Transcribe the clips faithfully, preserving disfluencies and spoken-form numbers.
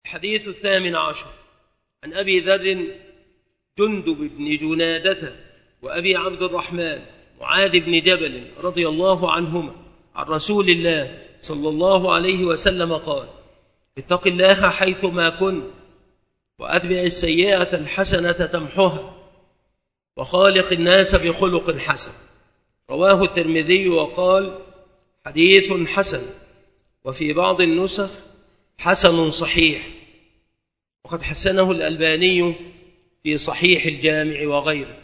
الحديث الثامن عشر عن أبي ذر جندب بن جنادة وأبي عبد الرحمن معاذ بن جبل رضي الله عنهما عن رسول الله صلى الله عليه وسلم قال: اتق الله حيثما كنت وأتبع السيئة الحسنة تمحها وخالق الناس بخلق حسن. رواه الترمذي وقال: حديث حسن، وفي بعض النسخ حسن صحيح، وقد حسنه الألباني في صحيح الجامع وغيره.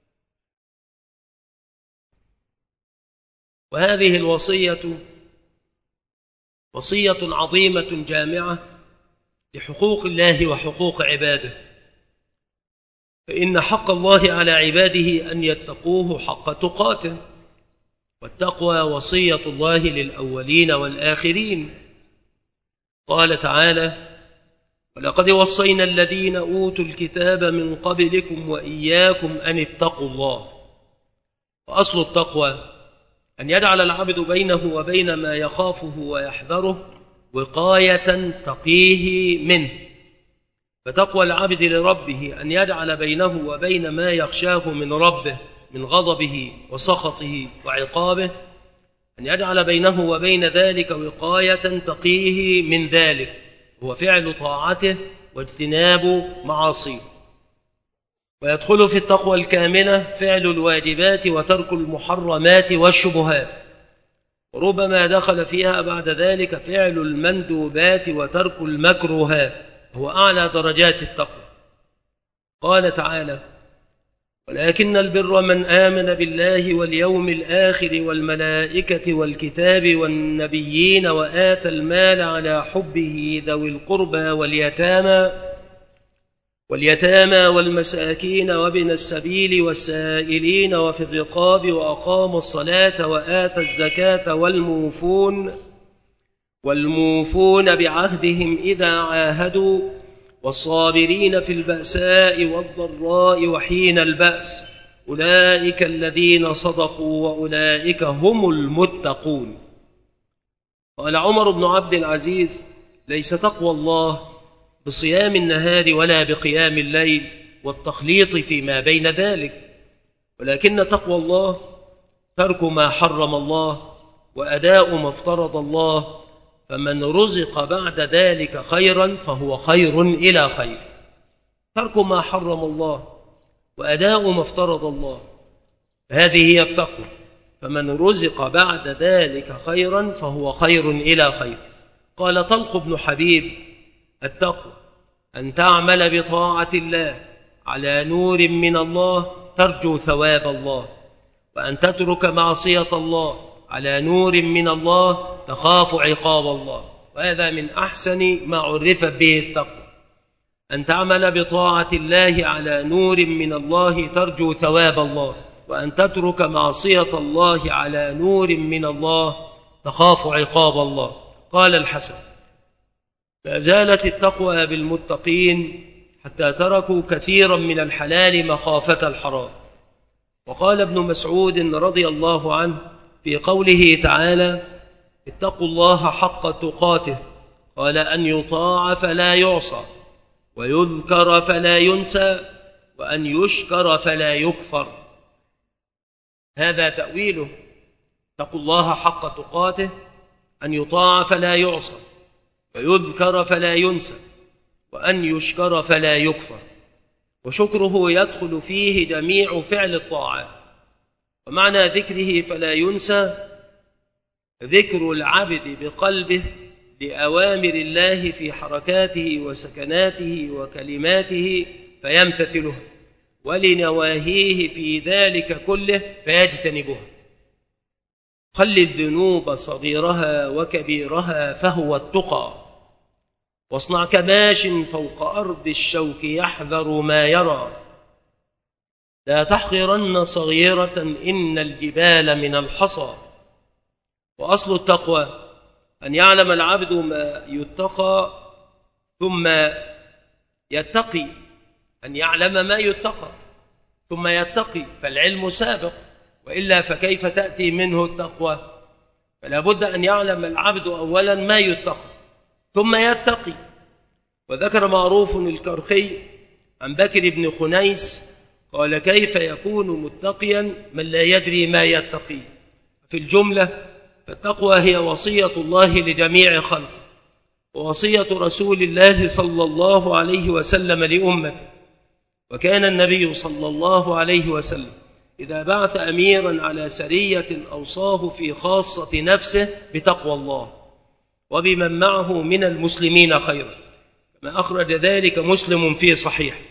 وهذه الوصية وصية عظيمة جامعة لحقوق الله وحقوق عباده، فإن حق الله على عباده أن يتقوه حق تقاته، والتقوى وصية الله للأولين والآخرين. قال تعالى: ولقد وصينا الذين أوتوا الكتاب من قبلكم وإياكم أن اتقوا الله. وأصل التقوى أن يجعل العبد بينه وبين ما يخافه ويحذره وقاية تقيه منه، فتقوى العبد لربه أن يجعل بينه وبين ما يخشاه من ربه من غضبه وسخطه وعقابه، أن يجعل بينه وبين ذلك وقاية تقيه من ذلك، هو فعل طاعته واجتناب معاصيه. ويدخل في التقوى الكاملة فعل الواجبات وترك المحرمات والشبهات، وربما دخل فيها بعد ذلك فعل المندوبات وترك المكروهات، هو أعلى درجات التقوى. قال تعالى: ولكن البر من آمن بالله واليوم الآخر والملائكة والكتاب والنبيين وآتى المال على حبه ذوي القربى واليتامى واليتامى والمساكين وابن السبيل والسائلين وفي الرقاب وأقام الصلاة وآتى الزكاة والموفون والموفون بعهدهم إذا عاهدوا والصابرين في البأساء والضراء وحين البأس، أولئك الذين صدقوا وأولئك هم المتقون. قال عمر بن عبد العزيز: ليس تقوى الله بصيام النهار ولا بقيام الليل والتخليط فيما بين ذلك، ولكن تقوى الله ترك ما حرم الله وأداء ما افترض الله، فمن رزق بعد ذلك خيرا فهو خير إلى خير. ترك ما حرم الله وأداء ما افترض الله، هذه هي التقوى، فمن رزق بعد ذلك خيرا فهو خير إلى خير. قال طلق بن حبيب: التقوى أن تعمل بطاعة الله على نور من الله ترجو ثواب الله، وأن تترك معصية الله على نور من الله تخاف عقاب الله. وهذا من أحسن ما عرف به التقوى، أن تعمل بطاعة الله على نور من الله ترجو ثواب الله، وأن تترك معصية الله على نور من الله تخاف عقاب الله. قال الحسن: لا زالت التقوى بالمتقين حتى تركوا كثيرا من الحلال مخافة الحرام. وقال ابن مسعود رضي الله عنه في قوله تعالى: اتقوا الله حق تقاته، قال: أن يطاع فلا يعصى، ويذكر فلا ينسى، وأن يشكر فلا يكفر. هذا تأويله: اتقوا الله حق تقاته، أن يطاع فلا يعصى، ويذكر فلا ينسى، وأن يشكر فلا يكفر. وشكره يدخل فيه جميع فعل الطاعات. ومعنى ذكره فلا ينسى ذكر العبد بقلبه لأوامر الله في حركاته وسكناته وكلماته فيمتثلها، ولنواهيه في ذلك كله فيجتنبها. خل الذنوب صغيرها وكبيرها فهو التقى، واصنع كماش فوق أرض الشوك يحذر ما يرى، لا تحقرن صغيرة إن الجبال من الحصى. وأصل التقوى أن يعلم العبد ما يتقى ثم يتقي، أن يعلم ما يتقى ثم يتقي، فالعلم سابق، وإلا فكيف تأتي منه التقوى؟ فلا بد أن يعلم العبد أولا ما يتقى ثم يتقي، وذكر معروف الكرخي عن بكر بن خنيس قال: كيف يكون متقيا من لا يدري ما يتقي؟ في الجملة فالتقوى هي وصية الله لجميع خلقه، ووصية رسول الله صلى الله عليه وسلم لأمته. وكان النبي صلى الله عليه وسلم إذا بعث أميرا على سرية أوصاه في خاصة نفسه بتقوى الله وبمن معه من المسلمين خيرا، كما أخرج ذلك مسلم في صحيح.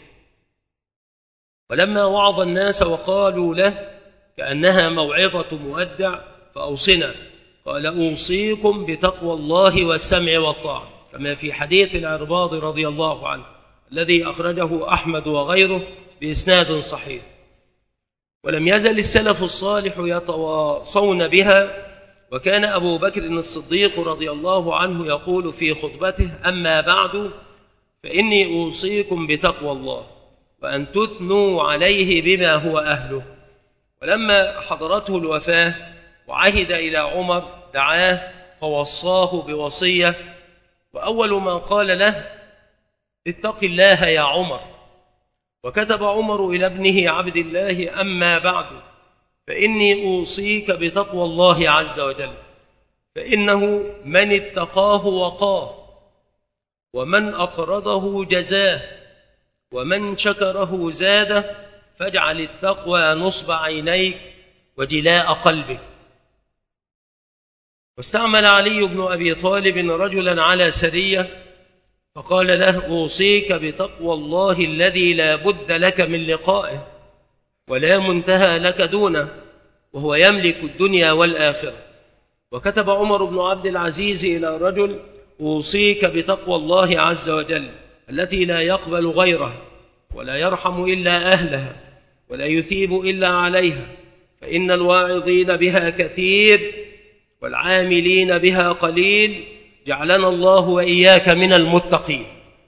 ولما وعظ الناس وقالوا له كأنها موعظة مودع فأوصنا، قال: أوصيكم بتقوى الله والسمع والطاعة، كما في حديث العرباض رضي الله عنه الذي أخرجه أحمد وغيره بإسناد صحيح. ولم يزل السلف الصالح يتواصون بها، وكان أبو بكر الصديق رضي الله عنه يقول في خطبته: أما بعد فإني أوصيكم بتقوى الله وأن تثنوا عليه بما هو أهله. ولما حضرته الوفاة وعهد إلى عمر دعاه فوصاه بوصية، وأول ما قال له: اتق الله يا عمر. وكتب عمر إلى ابنه عبد الله: أما بعد فإني أوصيك بتقوى الله عز وجل، فإنه من اتقاه وقاه، ومن أقرضه جزاه، ومن شكره زاده، فاجعل التقوى نصب عينيك وجلاء قلبك. واستعمل علي بن أبي طالب رجلا على سرية فقال له: أوصيك بتقوى الله الذي لا بد لك من لقائه ولا منتهى لك دونه، وهو يملك الدنيا والآخرة. وكتب عمر بن عبد العزيز إلى رجل: أوصيك بتقوى الله عز وجل التي لا يقبل غيرها ولا يرحم إلا أهلها ولا يثيب إلا عليها، فإن الواعظين بها كثير والعاملين بها قليل، جعلنا الله وإياك من المتقين.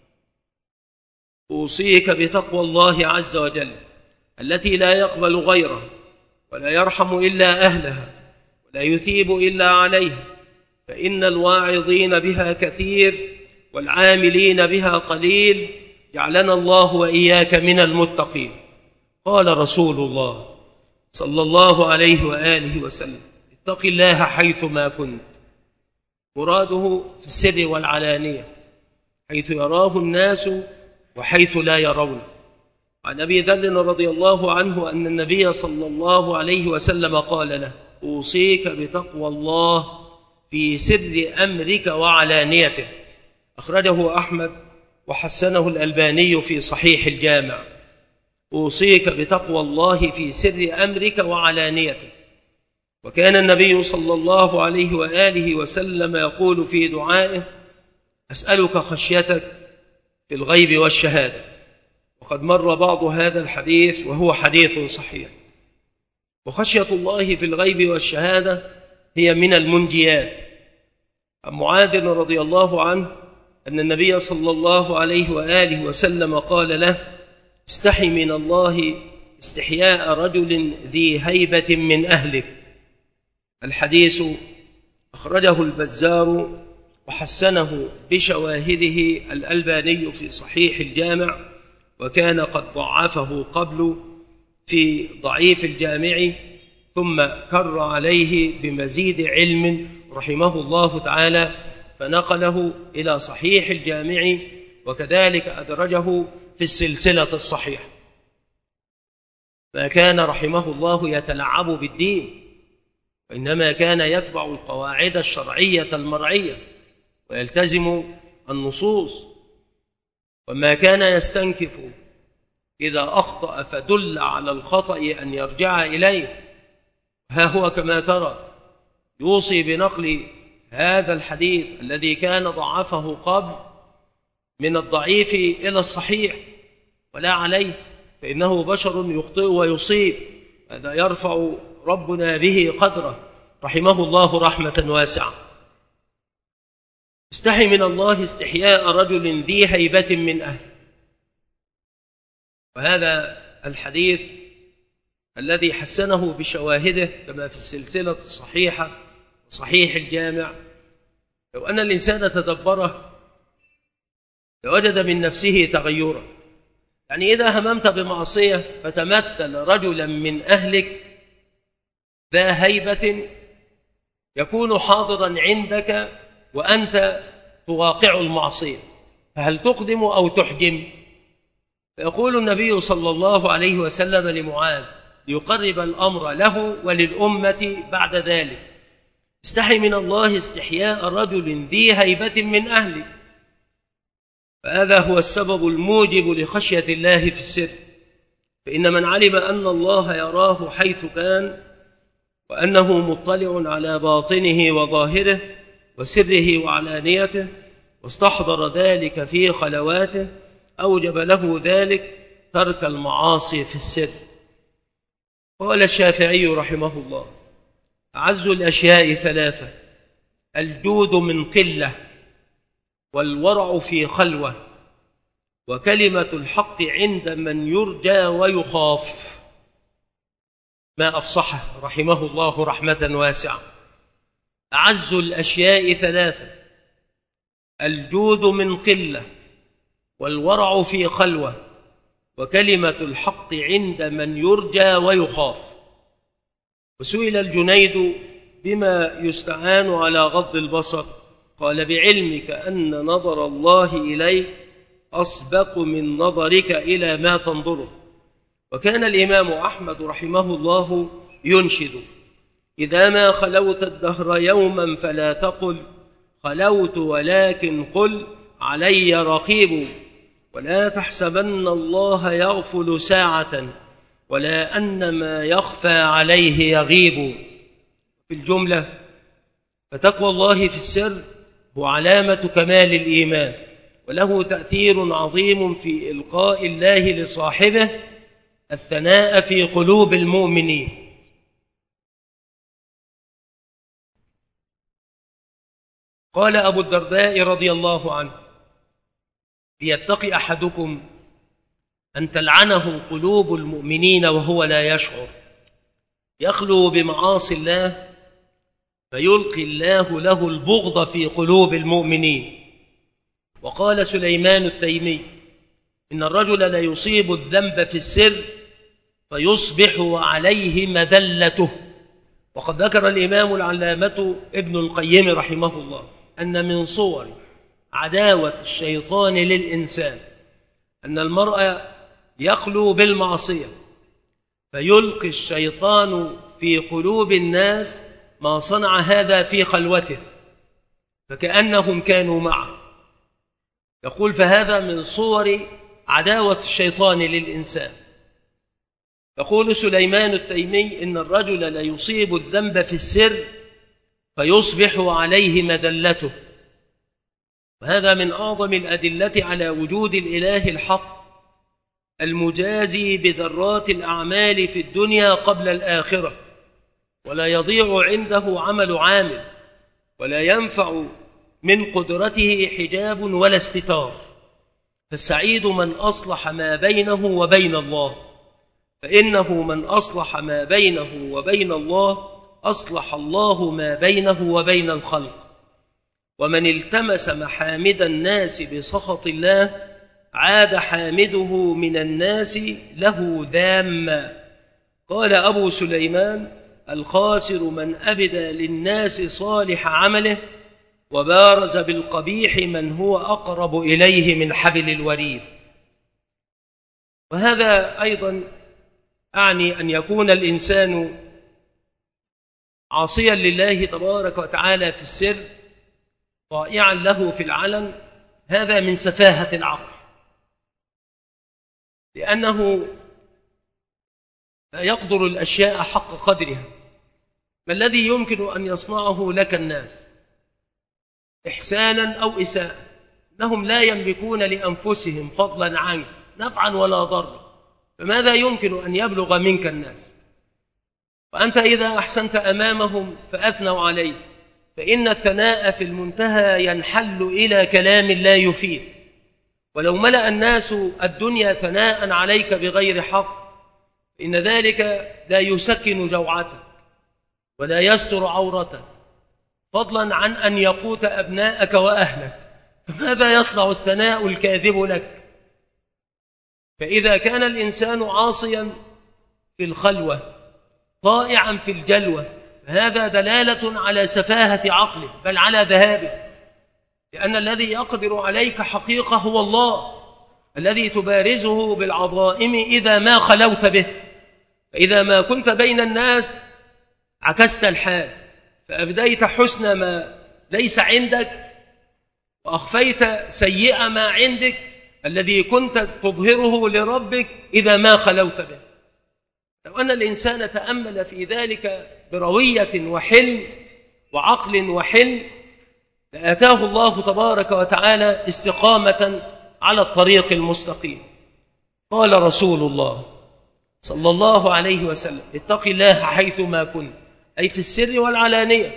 أوصيك بتقوى الله عز وجل التي لا يقبل غيرها ولا يرحم إلا أهلها ولا يثيب إلا عليها، فإن الواعظين بها كثير والعاملين بها قليل، جعلنا الله وإياك من المتقين. قال رسول الله صلى الله عليه وآله وسلم: اتق الله حيث ما كنت. مراده في السر والعلانية، حيث يراه الناس وحيث لا يرونه. عن أبي ذر رضي الله عنه أن النبي صلى الله عليه وسلم قال له: أوصيك بتقوى الله في سر أمرك وعلانيته. أخرجه أحمد وحسنه الألباني في صحيح الجامع. أوصيك بتقوى الله في سر أمرك وعلانيته. وكان النبي صلى الله عليه وآله وسلم يقول في دعائه: أسألك خشيتك في الغيب والشهادة. وقد مر بعض هذا الحديث وهو حديث صحيح. وخشية الله في الغيب والشهادة هي من المنجيات. عن معاذ رضي الله عنه أن النبي صلى الله عليه وآله وسلم قال له: استحي من الله استحياء رجل ذي هيبة من أهلك. الحديث أخرجه البزار وحسنه بشواهده الألباني في صحيح الجامع، وكان قد ضعفه قبل في ضعيف الجامع، ثم كر عليه بمزيد علم رحمه الله تعالى فنقله إلى صحيح الجامع، وكذلك أدرجه في السلسلة الصحيحة. فكان رحمه الله يتلعب بالدين، وإنما كان يتبع القواعد الشرعية المرعية ويلتزم النصوص، وما كان يستنكف إذا أخطأ فدل على الخطأ أن يرجع إليه. ها هو كما ترى يوصي بنقل هذا الحديث الذي كان ضعفه قبل من الضعيف إلى الصحيح، ولا عليه، فإنه بشر يخطئ ويصيب، هذا يرفع ربنا به قدره رحمه الله رحمة واسعة. استحي من الله استحياء رجل ذي هيبة من أهل. وهذا الحديث الذي حسنه بشواهده كما في السلسلة الصحيحة وصحيح الجامع، لو أن الإنسان تدبره لوجد من نفسه تغيرا. يعني إذا هممت بمعصية فتمثل رجلا من أهلك ذا هيبة يكون حاضرا عندك وأنت تواقع المعصية، فهل تقدم أو تحجم؟ فيقول النبي صلى الله عليه وسلم لمعاذ ليقرب الأمر له وللأمة بعد ذلك: استحي من الله استحياء رجل ذي هيبة من أهلك. فهذا هو السبب الموجب لخشية الله في السر، فإن من علم أن الله يراه حيث كان وأنه مطلع على باطنه وظاهره وسره وعلانيته واستحضر ذلك في خلواته أوجب له ذلك ترك المعاصي في السر. قال الشافعي رحمه الله: أعز الأشياء ثلاثة: الجود من قلة، والورع في خلوة، وكلمة الحق عند من يرجى ويخاف. ما أفصحه رحمه الله رحمة واسعة. أعز الأشياء ثلاثة: الجود من قلة، والورع في خلوة، وكلمة الحق عند من يرجى ويخاف. وسئل الجنيد بما يستعان على غض البصر، قال: بعلمك أن نظر الله إليك أسبق من نظرك إلى ما تنظره. وكان الإمام أحمد رحمه الله ينشد: إذا ما خلوت الدهر يوما فلا تقل خلوت، ولكن قل علي رقيب. ولا تحسبن الله يغفل ساعة، ولا أن ما يخفى عليه يغيب. في الجملة، فتقوى الله في السر هو علامة كمال الإيمان، وله تأثير عظيم في إلقاء الله لصاحبه الثناء في قلوب المؤمنين. قال أبو الدرداء رضي الله عنه: ليتقي أحدكم أن تلعنه قلوب المؤمنين وهو لا يشعر، يخلو بمعاصي الله فيلقي الله له البغض في قلوب المؤمنين. وقال سليمان التيمي: إن الرجل لا يصيب الذنب في السر فيصبح عليه مذلته. وقد ذكر الإمام العلامة ابن القيم رحمه الله أن من صور عداوة الشيطان للإنسان أن المرء يخلو بالمعصية فيلقي الشيطان في قلوب الناس ما صنع هذا في خلوته فكأنهم كانوا معه. يقول: فهذا من صور عداوة الشيطان للإنسان. يقول سليمان التيمي: إن الرجل لا يصيب الذنب في السر فيصبح عليه مذلته. وهذا من أعظم الأدلة على وجود الإله الحق المجازي بذرات الأعمال في الدنيا قبل الآخرة، ولا يضيع عنده عمل عامل، ولا ينفع من قدرته حجاب ولا استتار. فالسعيد من أصلح ما بينه وبين الله، فإنه من أصلح ما بينه وبين الله أصلح الله ما بينه وبين الخلق. ومن التمس محامد الناس بسخط الله عاد حامده من الناس له ذاما. قال أبو سليمان: الخاسر من أبدى للناس صالح عمله وبارز بالقبيح من هو أقرب إليه من حبل الوريد. وهذا أيضا أعني أن يكون الإنسان عاصيا لله تبارك وتعالى في السر طائعا له في العلن. هذا من سفاهة العقل، لأنه لا يقدر الأشياء حق قدرها. ما الذي يمكن أن يصنعه لك الناس إحسانا أو إساءة؟ إنهم لا يملكون لأنفسهم فضلا عنك نفعا ولا ضرا، فماذا يمكن أن يبلغ منك الناس؟ وأنت إذا أحسنت أمامهم فأثنوا عليك، فإن الثناء في المنتهى ينحل إلى كلام لا يفيد. ولو ملأ الناس الدنيا ثناء عليك بغير حق إن ذلك لا يسكن جوعتك ولا يستر عورتك، فضلا عن أن يقوت أبناءك وأهلك. ماذا يصنع الثناء الكاذب لك؟ فإذا كان الإنسان عاصيا في الخلوة طائعا في الجلوة فهذا دلالة على سفاهة عقله بل على ذهابه، لأن الذي يقدر عليك حقيقة هو الله الذي تبارزه بالعظائم إذا ما خلوت به. فإذا ما كنت بين الناس عكست الحال فأبديت حسن ما ليس عندك وأخفيت سيئ ما عندك الذي كنت تظهره لربك إذا ما خلوت به. لو أن الإنسان تأمل في ذلك بروية وحلم وعقل وحلم لآتاه الله تبارك وتعالى استقامة على الطريق المستقيم. قال رسول الله صلى الله عليه وسلم: اتق الله حيثما كنت، أي في السر والعلانية،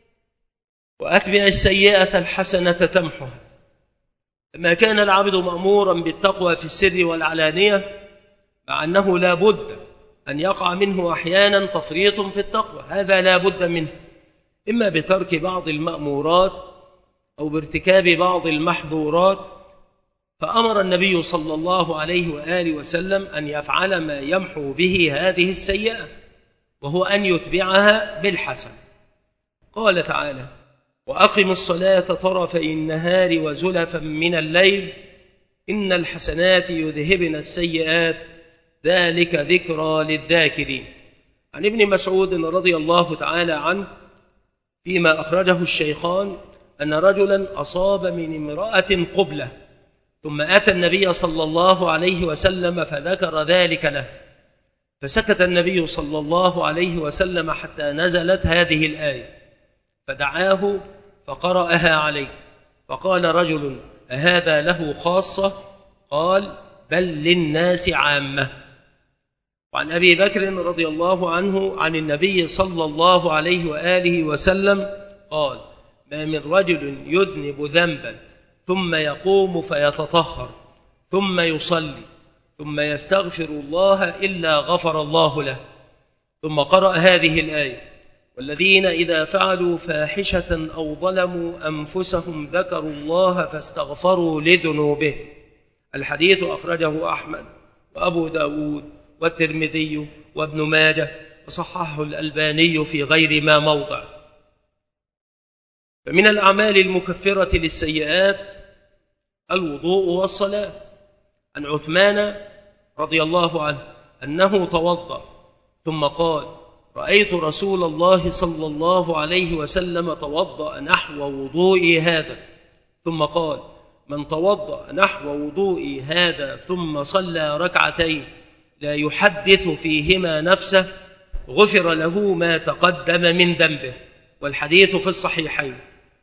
وأتبع السيئة الحسنة تمحها. لما كان العبد مأمورا بالتقوى في السر والعلانية مع أنه لا بد أن يقع منه أحيانا تفريط في التقوى، هذا لا بد منه، إما بترك بعض المأمورات أو بارتكاب بعض المحظورات. فأمر النبي صلى الله عليه وآله وسلم أن يفعل ما يمحو به هذه السيئة، وهو أن يتبعها بالحسن. قال تعالى: وأقم الصلاة طرفي النهار وزلفا من الليل إن الحسنات يذهبن السيئات ذلك ذكرى للذاكرين. عن ابن مسعود رضي الله تعالى عنه فيما أخرجه الشيخان أن رجلا أصاب من امرأة قبلة ثم أتى النبي صلى الله عليه وسلم فذكر ذلك له، فسكت النبي صلى الله عليه وسلم حتى نزلت هذه الآية، فدعاه فقرأها عليه، فقال رجل: أهذا له خاصة؟ قال: بل للناس عامة. وعن أبي بكر رضي الله عنه عن النبي صلى الله عليه وآله وسلم قال: ما من رجل يذنب ذنبا ثم يقوم فيتطهر ثم يصلي ثم يستغفر الله إلا غفر الله له. ثم قرأ هذه الآية: والذين إذا فعلوا فاحشة أو ظلموا أنفسهم ذكروا الله فاستغفروا لذنوبهم. الحديث أخرجه أحمد وأبو داود والترمذي وابن ماجه وصححه الألباني في غير ما موضع. فمن الأعمال المكفرة للسيئات الوضوء والصلاة. عن عثمان رضي الله عنه أنه توضأ ثم قال: رأيت رسول الله صلى الله عليه وسلم توضأ نحو وضوئي هذا، ثم قال: من توضأ نحو وضوئي هذا ثم صلى ركعتين لا يحدث فيهما نفسه غفر له ما تقدم من ذنبه. والحديث في الصحيحين.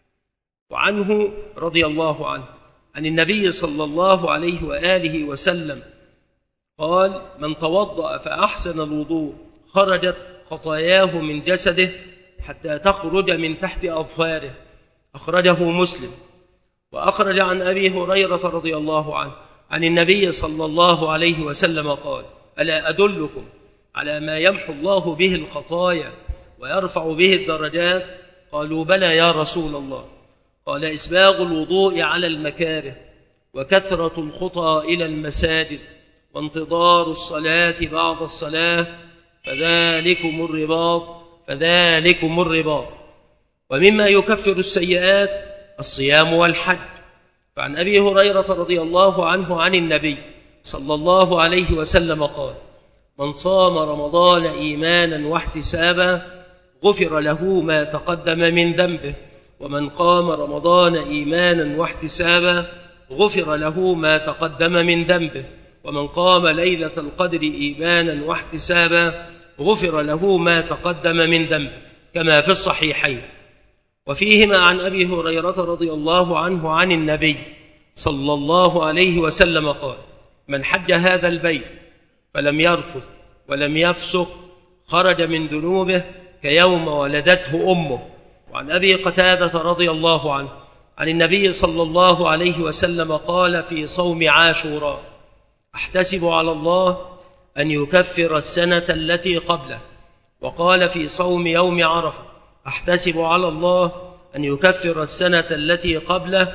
وعنه رضي الله عنه عن النبي صلى الله عليه وآله وسلم قال: من توضأ فأحسن الوضوء خرجت خطاياه من جسده حتى تخرج من تحت أظفاره. أخرجه مسلم. وأخرج عن أبي هريرة رضي الله عنه عن النبي صلى الله عليه وسلم قال: ألا أدلكم على ما يمحو الله به الخطايا ويرفع به الدرجات؟ قالوا: بلى يا رسول الله. قال: إسباغ الوضوء على المكاره، وكثرة الخطى إلى المساجد، وانتظار الصلاة بعد الصلاة، فذلكم الرباط فذلكم الرباط. ومما يكفر السيئات الصيام والحج. فعن أبي هريرة رضي الله عنه عن النبي صلى الله عليه وسلم قال: من صام رمضان إيمانا واحتسابا غفر له ما تقدم من ذنبه، ومن قام رمضان إيمانا واحتسابا غفر له ما تقدم من ذنبه، ومن قام ليلة القدر إيمانا واحتسابا غفر له ما تقدم من ذنبه، كما في الصحيحين. وفيهما عن أبي هريرة رضي الله عنه عن النبي صلى الله عليه وسلم قال: من حج هذا البيت فلم يرفث ولم يفسق خرج من ذنوبه كيوم ولدته أمه. وعن أبي قتادة رضي الله عنه عن النبي صلى الله عليه وسلم قال في صوم عاشوراء: أحتسب على الله أن يكفر السنة التي قبله. وقال في صوم يوم عرفة: أحتسب على الله أن يكفر السنة التي قبله.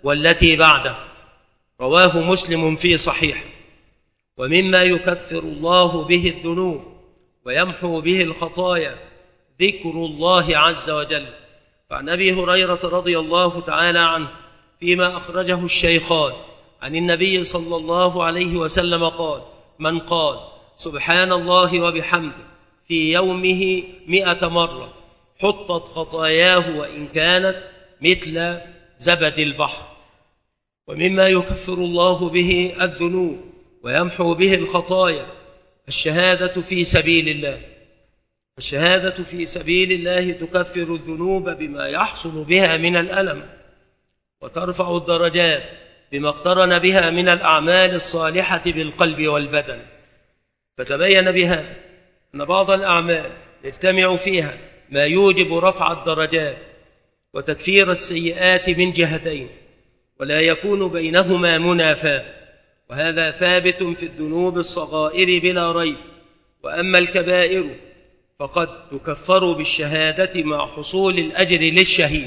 والتي بعده. رواه مسلم في صحيح. ومما يكفر الله به الذنوب ويمحو به الخطايا ذكر الله عز وجل. فعن أبي هريرة رضي الله تعالى عنه فيما أخرجه الشيخان عن النبي صلى الله عليه وسلم قال: من قال سبحان الله وبحمده في يومه مئة مرة حطت خطاياه وإن كانت مثل زبد البحر. ومما يكفر الله به الذنوب ويمحو به الخطايا الشهادة في سبيل الله. الشهادة في سبيل الله تكفر الذنوب بما يحصل بها من الألم، وترفع الدرجات بما اقترن بها من الأعمال الصالحة بالقلب والبدن. فتبين بهذا أن بعض الأعمال يجتمع فيها ما يوجب رفع الدرجات وتكفير السيئات من جهتين، ولا يكون بينهما منافاة، وهذا ثابت في الذنوب الصغائر بلا ريب. وأما الكبائر فقد تكفر بالشهادة مع حصول الأجر للشهيد.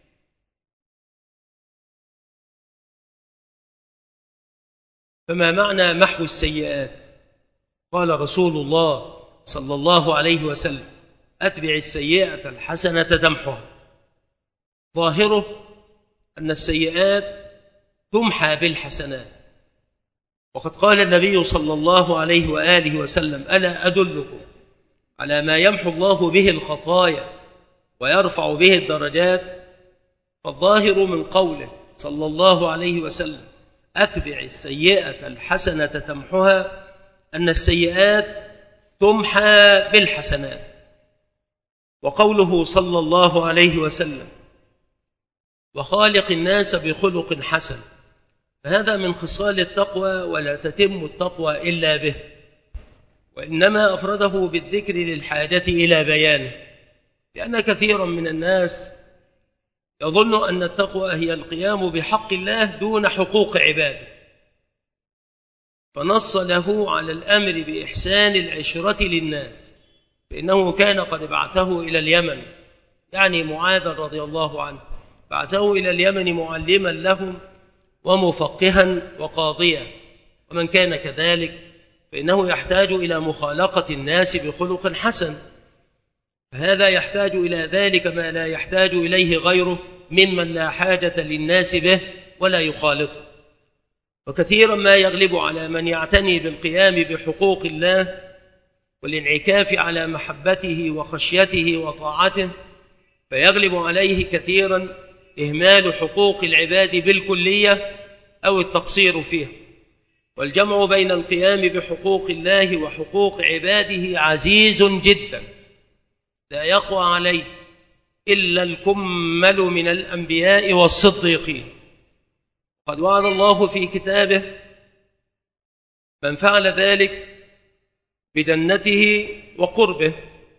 فما معنى محو السيئات؟ قال رسول الله صلى الله عليه وسلم: أتبع السيئة الحسنة تمحها. ظاهره أن السيئات تمحى بالحسنات، وقد قال النبي صلى الله عليه وآله وسلم: ألا أدلكم على ما يمحو الله به الخطايا ويرفع به الدرجات؟ فالظاهر من قوله صلى الله عليه وسلم: أتبع السيئة الحسنة تمحها أن السيئات تمحى بالحسنات. وقوله صلى الله عليه وسلم: وخالق الناس بخلق حسن، فهذا من خصال التقوى، ولا تتم التقوى إلا به، وإنما أفرده بالذكر للحاجة إلى بيانه، لأن كثيرا من الناس يظن أن التقوى هي القيام بحق الله دون حقوق عباده، فنص له على الأمر بإحسان العشرة للناس، فإنه كان قد بعثه إلى اليمن، يعني معاذ رضي الله عنه، بعثه إلى اليمن معلما لهم ومفقها وقاضيا، ومن كان كذلك فإنه يحتاج إلى مخالقة الناس بخلق حسن، فهذا يحتاج إلى ذلك ما لا يحتاج إليه غيره ممن لا حاجة للناس به ولا يخالطه. وكثيرا ما يغلب على من يعتني بالقيام بحقوق الله والانعكاف على محبته وخشيته وطاعته، فيغلب عليه كثيرا إهمال حقوق العباد بالكلية أو التقصير فيها. والجمع بين القيام بحقوق الله وحقوق عباده عزيز جدا، لا يقوى عليه إلا الكمل من الأنبياء والصديقين. قد وعد الله في كتابه من فعل ذلك بجنته وقربه،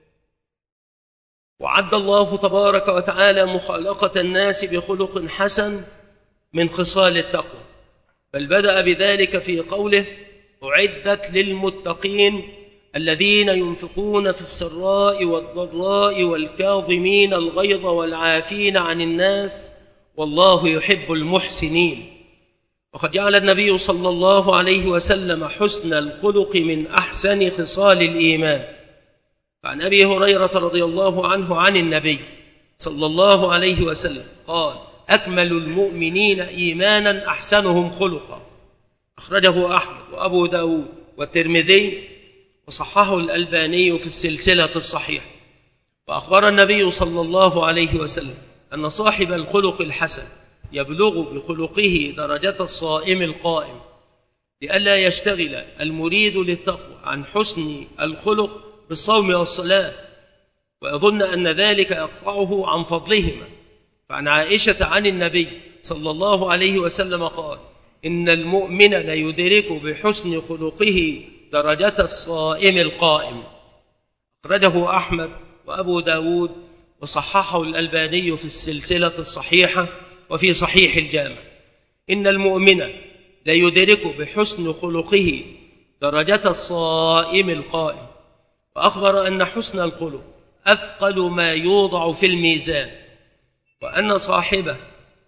وعد الله تبارك وتعالى مخالقة الناس بخلق حسن من خصال التقوى، بل بدأ بذلك في قوله: أعدت للمتقين الذين ينفقون في السراء والضراء والكاظمين الغيظ والعافين عن الناس والله يحب المحسنين. وقد جعل النبي صلى الله عليه وسلم حسن الخلق من أحسن خصال الإيمان. فعن أبي هريرة رضي الله عنه عن النبي صلى الله عليه وسلم قال: أكمل المؤمنين إيمانا أحسنهم خلقا. أخرجه أحمد وأبو داود والترمذي وصححه الألباني في السلسلة الصحيحة. وأخبر النبي صلى الله عليه وسلم أن صاحب الخلق الحسن يبلغ بخلقه درجة الصائم القائم، لئلا يشتغل المريد للتقوى عن حسن الخلق بالصوم والصلاة ويظن أن ذلك يقطعه عن فضلهما. فعن عائشة عن النبي صلى الله عليه وسلم قال: إن المؤمن ليدرك بحسن خلقه درجة الصائم القائم. أخرجه أحمد وأبو داود وصححه الألباني في السلسلة الصحيحة وفي صحيح الجامع. إن المؤمن ليدرك بحسن خلقه درجة الصائم القائم. وأخبر أن حسن الخلق أثقل ما يوضع في الميزان، وأن صاحبه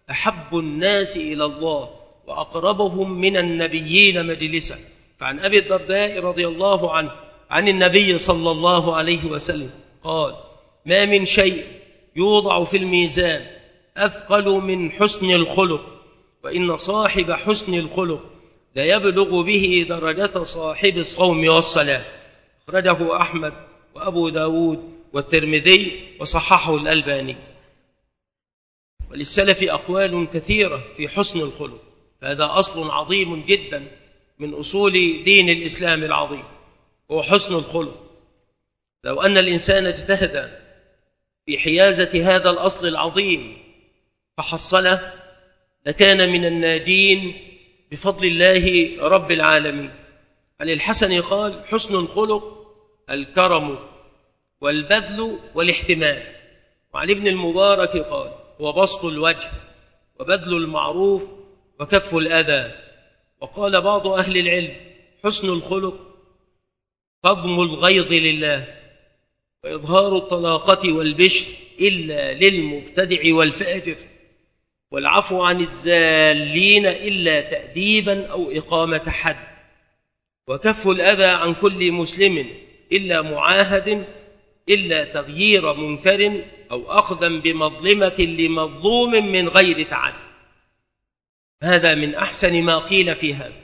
أحب الناس إلى الله وأقربهم من النبيين مجلسا. فعن أبي الدرداء رضي الله عنه عن النبي صلى الله عليه وسلم قال: ما من شيء يوضع في الميزان أثقل من حسن الخلق، وإن صاحب حسن الخلق لا يبلغ به درجة صاحب الصوم والصلاة. أخرجه أحمد وأبو داود والترمذي وصححه الألباني. وللسلف أقوال كثيرة في حسن الخلق، فهذا أصل عظيم جدا من أصول دين الإسلام العظيم، هو حسن الخلق. لو أن الإنسان اجتهد في حيازة هذا الأصل العظيم فحصله لكان من الناجين بفضل الله رب العالمين. عن الحسن قال: حسن الخلق الكرم والبذل والاحتمال. وعن ابن المبارك قال: هو بسط الوجه وبذل المعروف وكف الأذى. وقال بعض أهل العلم: حسن الخلق كظم الغيظ لله وإظهار الطلاقة والبشر إلا للمبتدع والفاجر، والعفو عن الزالين إلا تأديبا أو إقامة حد، وكف الأذى عن كل مسلم إلا معاهد، إلا تغيير منكر أو أخذا بمظلمة لمظلوم من غير تعد. هذا من أحسن ما قيل في هذا،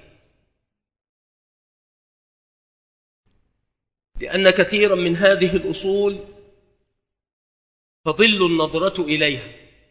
لأن كثيرا من هذه الأصول تضل النظرة إليها.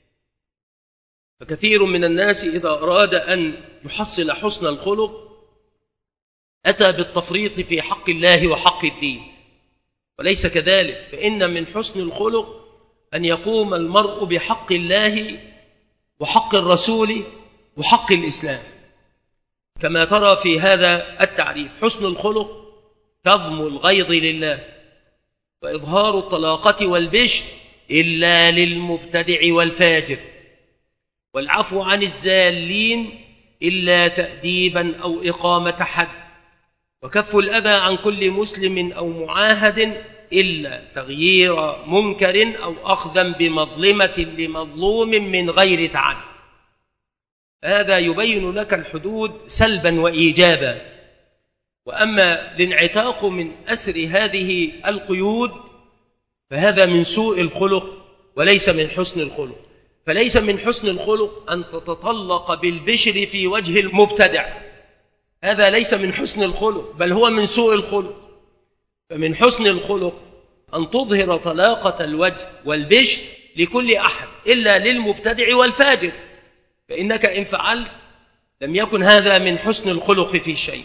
فكثير من الناس إذا أراد أن يحصل حسن الخلق أتى بالتفريط في حق الله وحق الدين، وليس كذلك. فإن من حسن الخلق أن يقوم المرء بحق الله وحق الرسول وحق الإسلام، كما ترى في هذا التعريف: حسن الخلق كظم الغيظ لله وإظهار الطلاقة والبشر إلا للمبتدع والفاجر، والعفو عن الزالين إلا تأديبا أو إقامة حد، وكف الأذى عن كل مسلم أو معاهد إلا تغيير منكر أو أخذا بمظلمة لمظلوم من غير تعد. هذا يبين لك الحدود سلبا وإيجابا. وأما الانعتاق من أسر هذه القيود فهذا من سوء الخلق وليس من حسن الخلق. فليس من حسن الخلق أن تتطلق بالبشر في وجه المبتدع، هذا ليس من حسن الخلق بل هو من سوء الخلق. فمن حسن الخلق أن تظهر طلاقة الوجه والبشر لكل أحد إلا للمبتدع والفاجر، فإنك إن فعلت لم يكن هذا من حسن الخلق في شيء.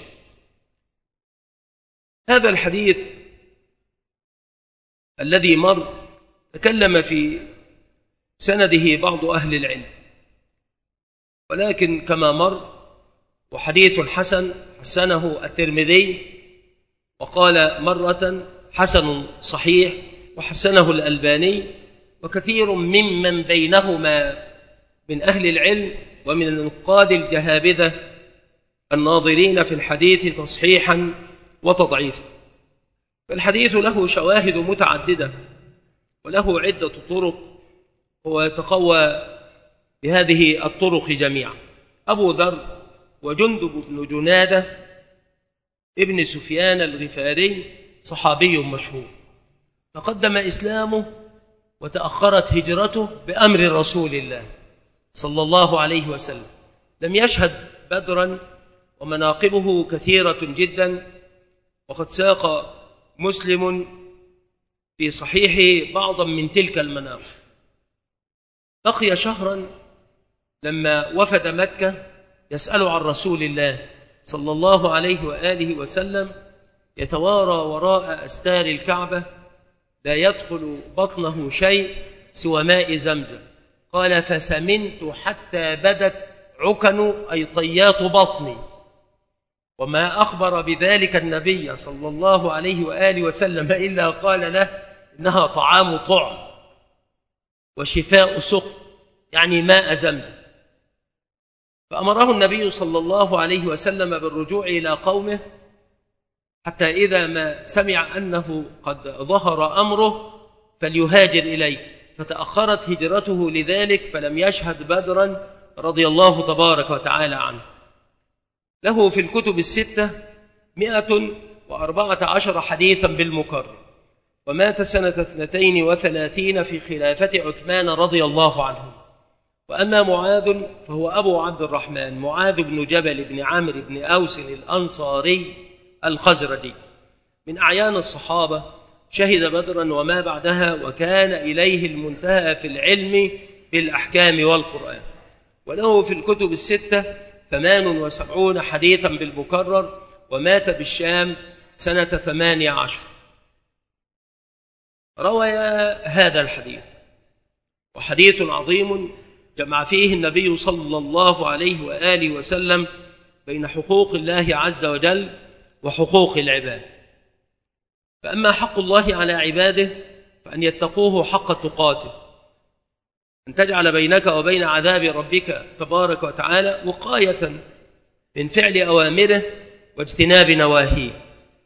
هذا الحديث الذي مر تكلم في سنده بعض أهل العلم، ولكن كما مر وحديث حسن حسنه الترمذي وقال مرة حسن صحيح وحسنه الألباني، وكثير ممن بينهما من أهل العلم ومن النقاد الجهابذة الناظرين في الحديث تصحيحا وتضعيفا. فالحديث له شواهد متعددة وله عدة طرق، ويتقوى بهذه الطرق جميعا. أبو ذر وجندب بن جنادة ابن سفيان الغفاري صحابي مشهور، فقدم إسلامه وتأخرت هجرته بأمر رسول الله صلى الله عليه وسلم. لم يشهد بدرا ومناقبه كثيرة جدا، وقد ساق مسلم في صحيحه بعضا من تلك المناقب. بقي شهرا لما وفد مكة يسأل عن رسول الله صلى الله عليه وآله وسلم، يتوارى وراء أستار الكعبة لا يدخل بطنه شيء سوى ماء زمزم. قال: فسمنت حتى بدت عكن أي طيات بطني. وما أخبر بذلك النبي صلى الله عليه وآله وسلم إلا قال له: إنها طعام طعم وشفاء سقم، يعني ماء زمزم. فأمره النبي صلى الله عليه وسلم بالرجوع إلى قومه، حتى إذا ما سمع أنه قد ظهر أمره فليهاجر إليه، فتأخرت هجرته لذلك فلم يشهد بدرا رضي الله تبارك وتعالى عنه. له في الكتب الستة مئة وأربعة عشر حديثا بالمكرر، ومات سنة اثنتين وثلاثين في خلافة عثمان رضي الله عنه. وأما معاذ فهو أبو عبد الرحمن معاذ بن جبل بن عمرو بن أوس الأنصاري الخزرجي، من أعيان الصحابة، شهد بدرا وما بعدها، وكان إليه المنتهى في العلم بالأحكام والقرآن. وله في الكتب الستة ثمان وسبعون حديثا بالمكرر، ومات بالشام سنة ثمانية عشر. روى هذا الحديث، وحديث عظيم جمع فيه النبي صلى الله عليه وآله وسلم بين حقوق الله عز وجل وحقوق العباد. فأما حق الله على عباده فأن يتقوه حق تقاته، أن تجعل بينك وبين عذاب ربك تبارك وتعالى وقاية من فعل أوامره واجتناب نواهيه.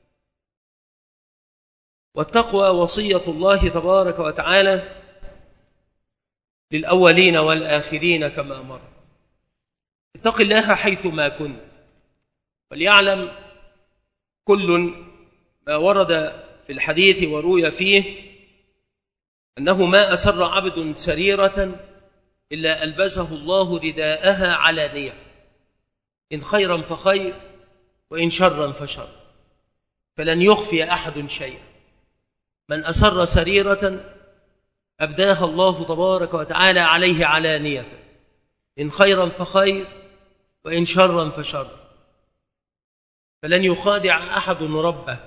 والتقوى وصية الله تبارك وتعالى للأولين والآخرين كما مر. اتق الله حيثما كنت، وليعلم كل ما ورد في الحديث وروي فيه أنه ما أسر عبد سريرة إلا ألبسه الله رداءها علانية، إن خيرا فخير وإن شرا فشر، فلن يخفي أحد شيئا. من أسر سريرة أبداها الله تبارك وتعالى عليه علانية، إن خيرا فخير وإن شرا فشر، فلن يخادع أحد ربه،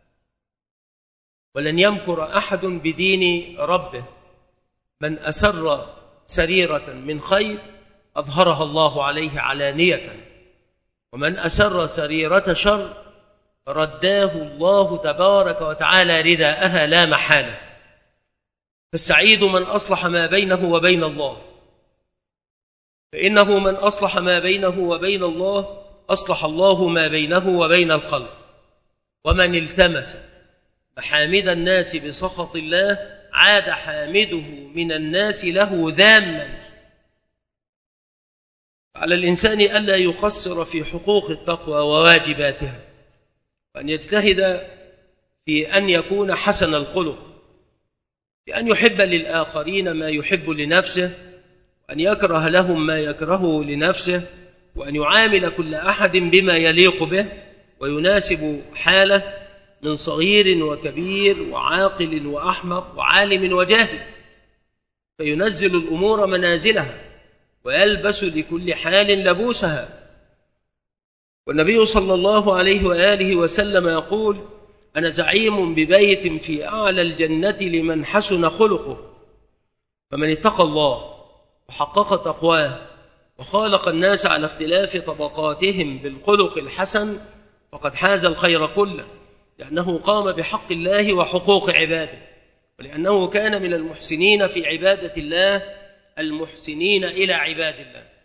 ولن يمكر أحد بدين ربه. من أسر سريرة من خير أظهرها الله عليه علانية، ومن أسر سريرة شر رداه الله تبارك وتعالى رداءها لا محالة. فالسعيد من أصلح ما بينه وبين الله، فإنه من أصلح ما بينه وبين الله أصلح الله ما بينه وبين الخلق. ومن التمس محامد الناس بسخط الله عاد حامده من الناس له ذاما. على الإنسان ألا يقصر في حقوق التقوى وواجباتها، وأن يجتهد في أن يكون حسن الخلق، بأن يحب للآخرين ما يحب لنفسه، وأن يكره لهم ما يكره لنفسه، وأن يعامل كل أحد بما يليق به ويناسب حاله، من صغير وكبير وعاقل وأحمق وعالم وجاهل، فينزل الأمور منازلها ويلبس لكل حال لبوسها. والنبي صلى الله عليه وآله وسلم يقول: أنا زعيم ببيت في أعلى الجنة لمن حسن خلقه. فمن اتقى الله وحقق تقواه وخالق الناس على اختلاف طبقاتهم بالخلق الحسن فقد حاز الخير كله، لأنه قام بحق الله وحقوق عباده، ولأنه كان من المحسنين في عبادة الله، المحسنين إلى عباد الله.